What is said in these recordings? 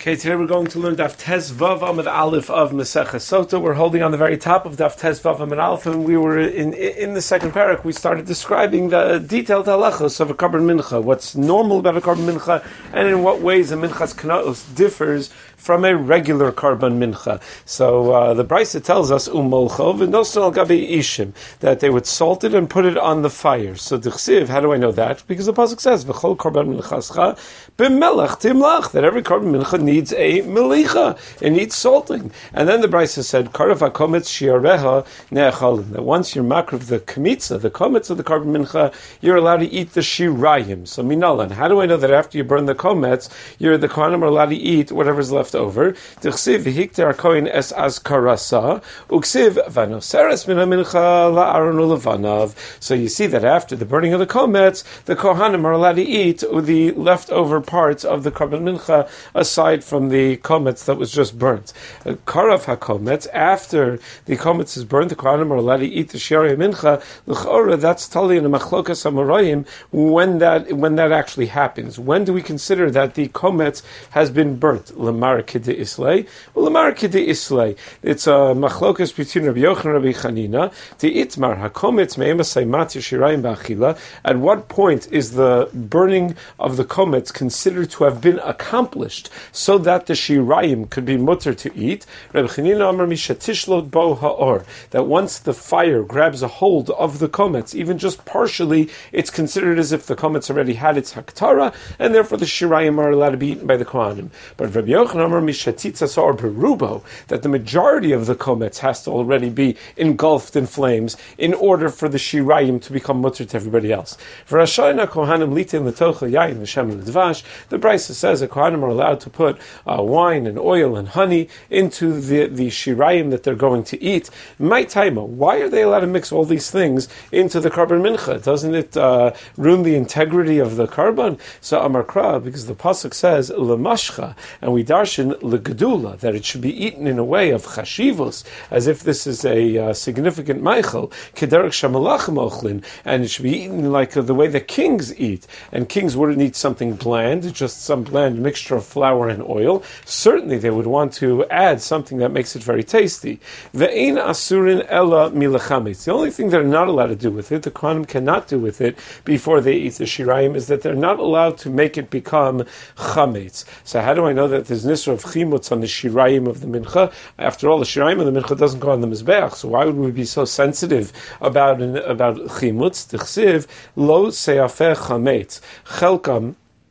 Okay, today we're going to learn Daf Tes Vav Amud Aleph of Maseches Sota. We're holding on the very top of Daf Tes Vav Amud Aleph, and we were in the second parak. We started describing the detailed halachos of a korban mincha, what's normal about a korban mincha, and in what ways a minchas knaos differs from a regular korban mincha. So the Brisa tells us umolchov and nosel gabi ishim, that they would salt it and put it on the fire. So d'chsiv, how do I know that? Because the pasuk says v'chol korban minchascha b'melach timlach, that every korban mincha needs a melicha, it needs salting. And then the Brisa said karav hakometz shiareha ne'achalim, that once you're makriv the kamitza, the kometz of the korban mincha, you're allowed to eat the shirayim. So minalan, how do I know that after you burn the kometz, the kohanim are allowed to eat whatever's left over? D'chsiv v'hikter hakohen es azkarasa uksiv vanoseres min hamincha la'aron ulevanav. So you see that after the burning of the kometz, the kohanim are allowed to eat the leftover parts of the korban mincha aside from the kometz that was just burnt. Karav hakometz, after the kometz is burnt, the kohanim are allowed to eat the shiarei mincha. L'chora, that's tali in a machlokas hamarayim when that actually happens. When do we consider that the kometz has been burnt? Lamar kidei islay. Well, Lamar kidei islay. It's a machlokas between Rabbi Yochanan and Rabbi Chanina. To itmar hakometz me'emasay matir shirayim ba'achila. At what point is the burning of the kometz considered to have been accomplished so that the shirayim could be mutter to eat? Rabbi Chanina amar mishatishlot bo ha'or, that once the fire grabs a hold of the kometz, even just partially, it's considered as if the kometz already had its haktara, and therefore the shirayim are allowed to be eaten by the kohanim. But Rabbi Yochanan amar mishatitzas or berubo, that the majority of the kometz has to already be engulfed in flames in order for the shirayim to become mutter to everybody else. For Rashayna kohanim litin l'tochel yayin v'shem l'dvash, the Brisa says that kohanim are allowed to put wine and oil and honey into the shirayim that they're going to eat. My taima, why are they allowed to mix all these things into the korban mincha? Doesn't it ruin the integrity of the korban? So Amar Kra, because the pasuk says lemashcha, and we darshan legedula, that it should be eaten in a way of chashivos, as if this is a significant meichel, kederek shamalachim ochlin, and it should be eaten like the way the kings eat. And kings wouldn't eat something bland, just some bland mixture of flour and oil. Certainly they would want to add something that makes it very tasty. Ve'ein asurin ella milachametz. The only thing they're not allowed to do with it, the kohanim cannot do with it before they eat the shirayim, is that they're not allowed to make it become chametz. So how do I know that there's nisra of chimutz on the shirayim of the mincha? After all, the shirayim of the mincha doesn't go on the mizbeach, so why would we be so sensitive about chimutz? T'chsiv lo se'afeh chametz chelkam.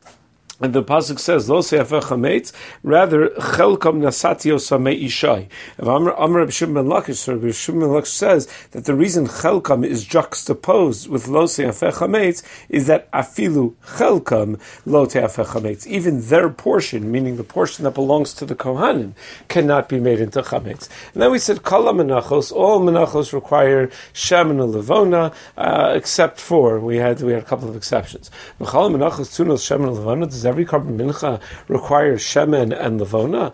And the pasuk says, "Lo se'afeh chametz," rather chelkam nasati osamei ishai. Amar Reb Shimon ben Lakish, Reb Shimon ben Lakish says that the reason chelkam is juxtaposed with lo se'afeh chametz is that afilu chelkam lo te'afeh chametz, even their portion, meaning the portion that belongs to the kohanim, cannot be made into chametz. And then we said kala menachos, all menachos require shemen and levona, except for we had a couple of exceptions. Kala menachos tunos shemen and levona. Does every korban mincha requires shemen and levona?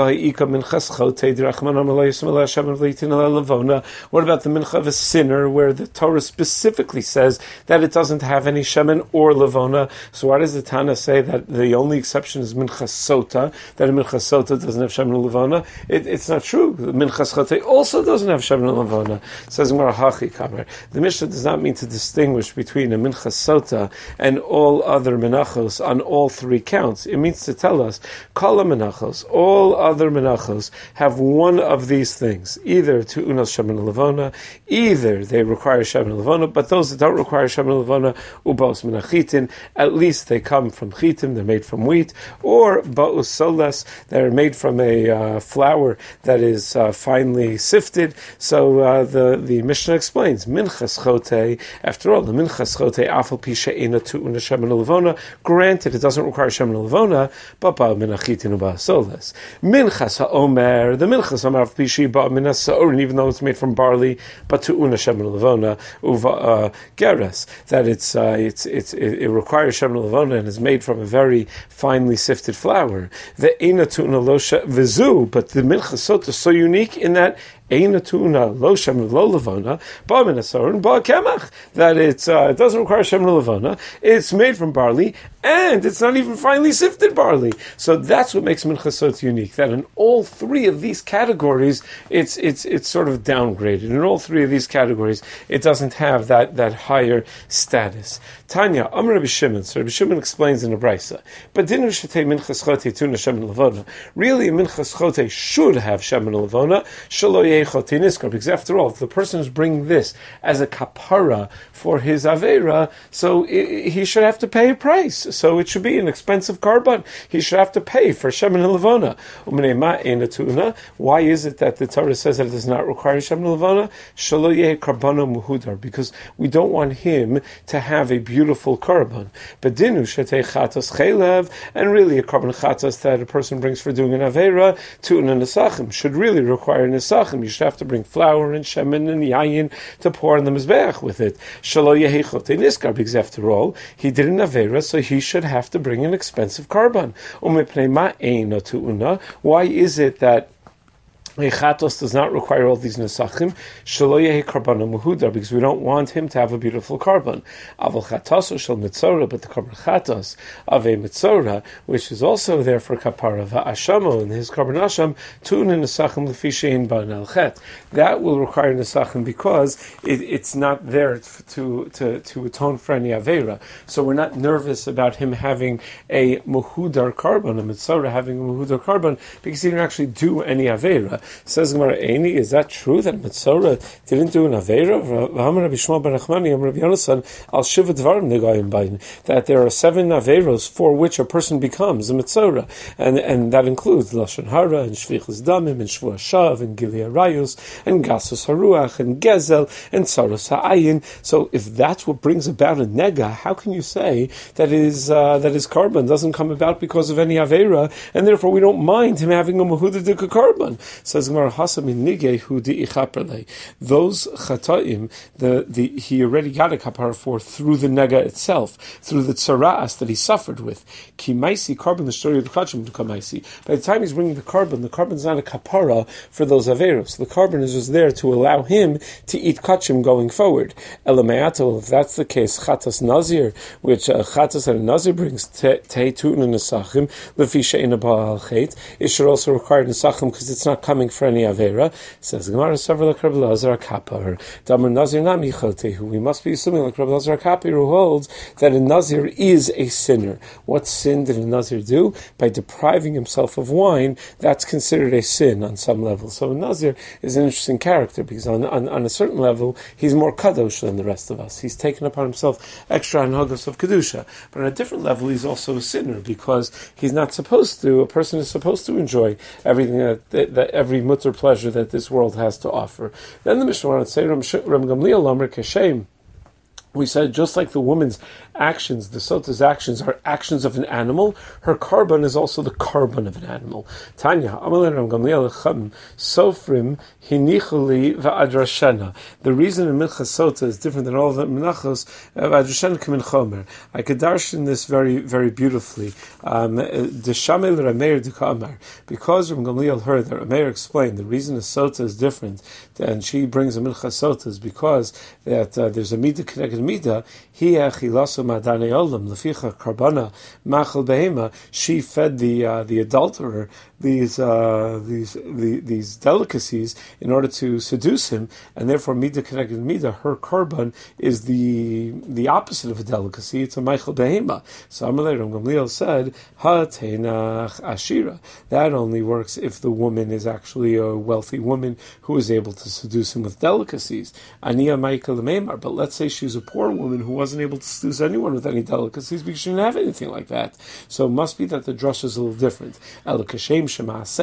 What about the mincha of a sinner, where the Torah specifically says that it doesn't have any shemen or levona? So why does the Tana say that the only exception is mincha sota, that a mincha sota doesn't have shemen and levona? It's not true. Mincha sota also doesn't have shemen and levona. It says the Mishnah does not mean to distinguish between a mincha sota and all other menachos on all three counts. It means to tell us kala menachos, all other menachos have one of these things, either to unos shemen levona, either they require shemen levona, but those that don't require shemen levona, ubos menachitin, at least they come from chitim, they're made from wheat, or baus soles, they're made from a flour that is finely sifted. So the Mishnah explains minchas chote, after all, the minchas chote afal pi she'ena to unos shemen levona, granted it doesn't require shemen levona, but ba menachitin uba soles. Minchas haomer, the minchas haomer of pishi ba minasa, and even though it's made from barley, but to una shemen levona uva geras, that it requires shemen levona and is made from a very finely sifted flour. The ena to una losha vizu, but the minchas sota is so unique in that Eina tuna lo shemen lo levana, ba min asaron ba kemach. That it doesn't require shemen levana. It's made from barley, and it's not even finely sifted barley. So that's what makes minchas sota unique. That in all three of these categories, it's sort of downgraded. In all three of these categories, it doesn't have that higher status. Tanya, Amar Rabbi Shimon. So Rabbi Shimon explains in the Brisa. But dinu shetei minchas chote tuna shemen levana. Really, a minchas chote should have shemen levana. Shelo yechot niskar. Because after all, if the person is bringing this as a kapara for his avera, so he should have to pay a price. So it should be an expensive carbon. He should have to pay for shemen levana. U'mnei ma eina tuna. Why is it that the Torah says that it does not require shemen levana? Shelo yeh karbana muhudar. Because we don't want him to have a beautiful carbon. But dinu shetei chatas chelev, and really a carbon chatas that a person brings for doing an avera, tuna nesachim, should really require nesachim. You should have to bring flour and shemen and yayin to pour on the mizbeach with it. Shelo yehi chotei niskar, because after all, he did an avera, so he should have to bring an expensive carbon. Umepnei ma eina tuna. Why is it that Chatos does not require all these nesachim? Shelo yehi karbana muhudar, because we don't want him to have a beautiful carbon. Aval chatoso shel mitzora, but the carbon chatos of a mitzora, which is also there for kapara va'ashamo, and his carbon asham tun nesachim lefi shein ban el chet. That will require nesachim because it's not there to atone for any avera. So we're not nervous about him having a muhudar carbon, a mitzora having a muhudar carbon, because he didn't actually do any avera. Says Gemara, Eini, is that true that Mitzora didn't do an Aveira? That there are 7 Aveiros for which a person becomes a Mitzora, and that includes Lashon Hara and Shvichus Damim and Shvu Hashav and Gilead Rayus and Gasus Haruach and Gezel and Tsaros Ha'ayin. So if that's what brings about a Nega, how can you say that his carbon doesn't come about because of any Aveira, and therefore we don't mind him having a Mahudadika carbon? Says Gemara, those chataim, he already got a kapara for through the nega itself, through the tzara'as that he suffered with. Kimaisi carbon, the story of the kachim to kamaisi. By the time he's bringing the carbon's not a kapara for those averos. The carbon is just there to allow him to eat kachim going forward. Elameato, if that's the case, chatas nazir, which chatas and a nazir brings teitun and nesachim lefi she'ena ba'al chet, it should also require nesachim because it's not coming for any avera. Says Gemara, several like Rabbi Lazar Kapar. Damar Nazir Nami Chotehu. We must be assuming like Rabbi Lazar Kapar, who holds that a Nazir is a sinner. What sin did a Nazir do? By depriving himself of wine, that's considered a sin on some level. So a Nazir is an interesting character because on a certain level, he's more kadosh than the rest of us. He's taken upon himself extra anhagos of kedusha. But on a different level, he's also a sinner because he's not supposed to. A person is supposed to enjoy everything that every mutter pleasure that this world has to offer. Then the Mishnah wanted to say, Ram Gamliel Amar Keshem. We said just like the woman's actions, the sota's actions are actions of an animal, her carbon is also the carbon of an animal. Tanya, Amalim Gamliel Chum, Sofrim, Hinichuli Va'adrashena. The reason in Minchas Sota is different than all of the Menachos, Va'adrashena Kamin Chomer. I could darshan this very, very beautifully. Deshamel Rameir Dika'amar. Because Ram Gamliel heard that Rameir explained the reason the Sota is different, and she brings a Minchas Sota is because that there's a midah connected midah. He achilaso madane olam leficha karbana machal behema. She fed the adulterer these delicacies in order to seduce him, and therefore midah connected midah. Her carbon is the opposite of a delicacy. It's a machal behema. So Amalei Ram Gamliel said ha teinach ashira. That only works if the woman is actually a wealthy woman who is able to seduce him with delicacies. Aniya Michael Meimar. But let's say she's a poor woman who wasn't able to seduce anyone with any delicacies because she didn't have anything like that. So it must be that the drush is a little different. The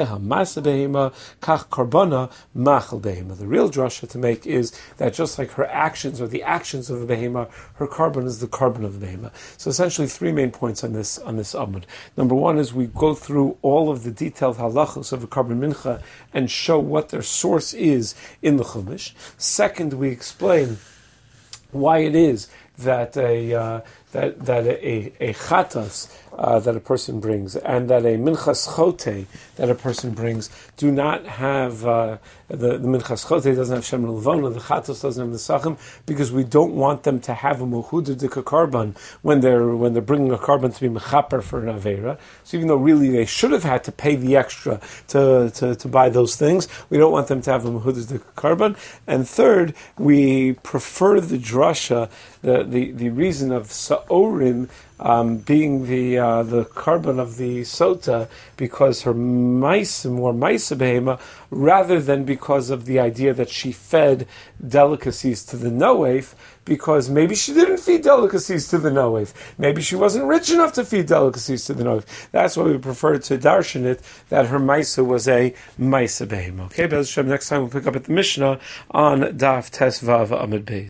real drasha to make is that just like her actions are the actions of a behema, her carbon is the carbon of the behema. So essentially 3 main points on this Amud. Number 1 is we go through all of the detailed halachos of a carbon mincha and show what their source is in the Chumash. Second, we explain why it is that a chatas that a person brings and that a minchas chote that a person brings do not have the minchas chote doesn't have shem levona, the chatos doesn't have the sachim, because we don't want them to have a muhuda dika karban when they're bringing a karban to be mechaper for an avera. So even though really they should have had to pay the extra to buy those things, we don't want them to have a muhuda dika karban. And third, we prefer the drasha, the reason of sa'orim being the carbon of the sota, because her mice more mice behema, rather than because of the idea that she fed delicacies to the noef, because maybe she didn't feed delicacies to the noef. Maybe she wasn't rich enough to feed delicacies to the noef. That's why we prefer to darshan it that her mice was a mice behema. Okay, Be'ez Hashem, next time we'll pick up at the Mishnah on Daf Tes Vav Amud Beis.